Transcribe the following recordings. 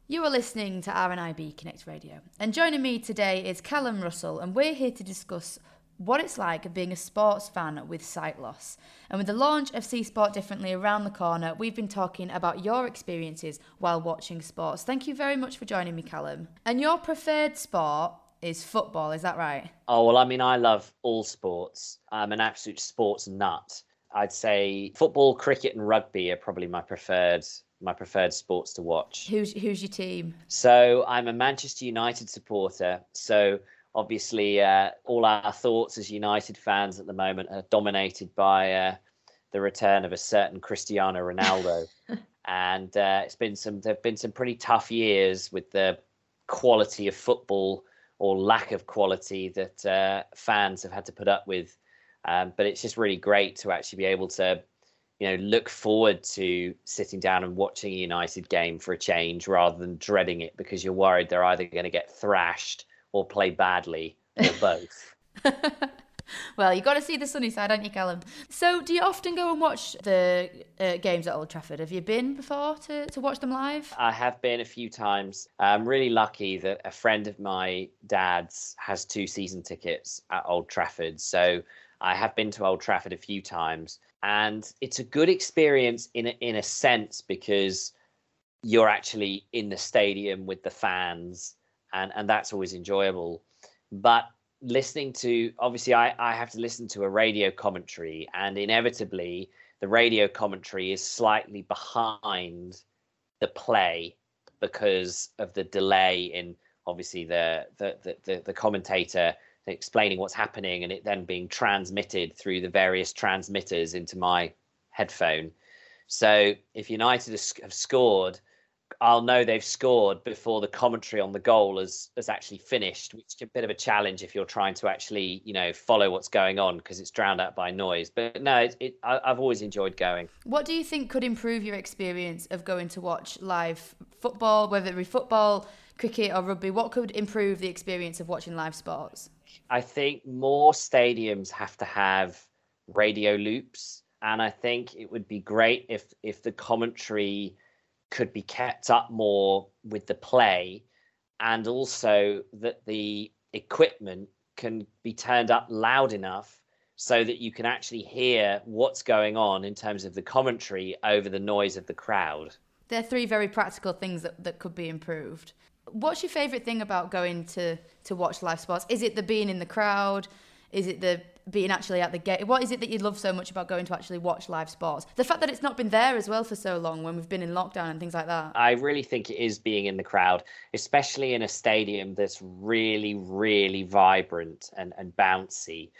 You are listening to RNIB Connect Radio, and joining me today is Callum Russell, and we're here to discuss what it's like being a sports fan with sight loss. And with the launch of See Sport Differently around the corner, we've been talking about your experiences while watching sports. Thank you very much for joining me, Callum. And your preferred sport is football, is that right? Oh, well, I love all sports. I'm an absolute sports nut. I'd say football, cricket and rugby are probably my preferred sports to watch. Who's your team? So I'm a Manchester United supporter. So obviously all our thoughts as United fans at the moment are dominated by the return of a certain Cristiano Ronaldo. And there've been some pretty tough years with the quality of football or lack of quality that fans have had to put up with. But it's just really great to actually be able to, look forward to sitting down and watching a United game for a change rather than dreading it because you're worried they're either going to get thrashed or play badly or both. Well, you've got to see the sunny side, haven't you, Callum? So do you often go and watch the games at Old Trafford? Have you been before to watch them live? I have been a few times. I'm really lucky that a friend of my dad's has 2 season tickets at Old Trafford. So I have been to Old Trafford a few times. And it's a good experience in a sense because you're actually in the stadium with the fans and that's always enjoyable. But listening to, obviously I have to listen to a radio commentary, and inevitably the radio commentary is slightly behind the play because of the delay in obviously the commentator explaining what's happening and it then being transmitted through the various transmitters into my headphone. So if United have scored, I'll know they've scored before the commentary on the goal has actually finished, which is a bit of a challenge if you're trying to actually, follow what's going on because it's drowned out by noise. But no, I've always enjoyed going. What do you think could improve your experience of going to watch live football, whether it be football, cricket or rugby? What could improve the experience of watching live sports? I think more stadiums have to have radio loops, and I think it would be great if the commentary could be kept up more with the play, and also that the equipment can be turned up loud enough so that you can actually hear what's going on in terms of the commentary over the noise of the crowd. They're 3 very practical things that could be improved. What's your favourite thing about going to watch live sports? Is it the being in the crowd? Is it the being actually at the game? What is it that you love so much about going to actually watch live sports? The fact that it's not been there as well for so long when we've been in lockdown and things like that. I really think it is being in the crowd, especially in a stadium that's really, really vibrant and bouncy.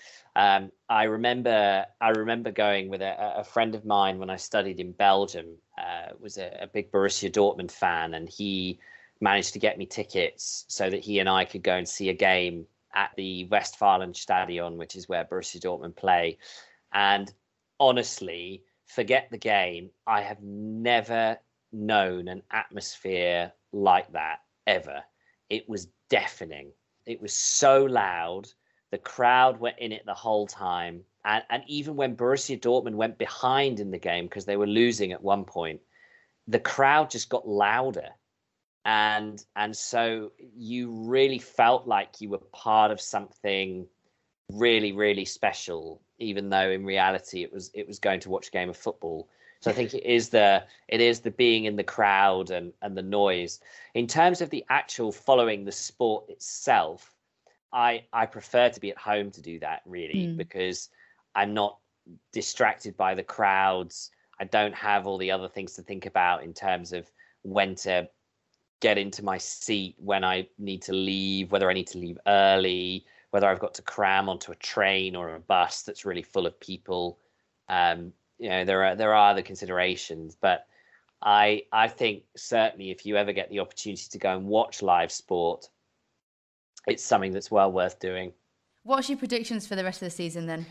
I remember going with a friend of mine when I studied in Belgium. Was a big Borussia Dortmund fan, and he managed to get me tickets so that he and I could go and see a game at the Westfalenstadion, which is where Borussia Dortmund play. And honestly, forget the game. I have never known an atmosphere like that ever. It was deafening. It was so loud. The crowd were in it the whole time. And even when Borussia Dortmund went behind in the game because they were losing at one point, the crowd just got louder. And so you really felt like you were part of something really, really special, even though in reality it was going to watch a game of football. So I think it is the being in the crowd and the noise. In terms of the actual following the sport itself, I prefer to be at home to do that really, because I'm not distracted by the crowds. I don't have all the other things to think about in terms of when to get into my seat, when I need to leave, whether I need to leave early, whether I've got to cram onto a train or a bus that's really full of people. There are other considerations, but I think certainly if you ever get the opportunity to go and watch live sport, it's something that's well worth doing. What's your predictions for the rest of the season then?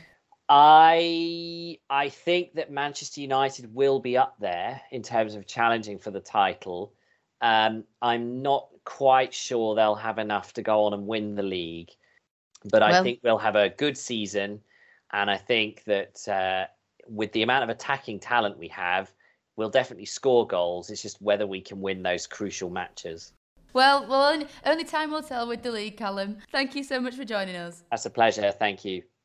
I think that Manchester United will be up there in terms of challenging for the title. I'm not quite sure they'll have enough to go on and win the league, but I think we'll have a good season. And I think that with the amount of attacking talent we have, we'll definitely score goals. It's just whether we can win those crucial matches. Well, only time will tell with the league, Callum. Thank you so much for joining us. That's a pleasure. Thank you.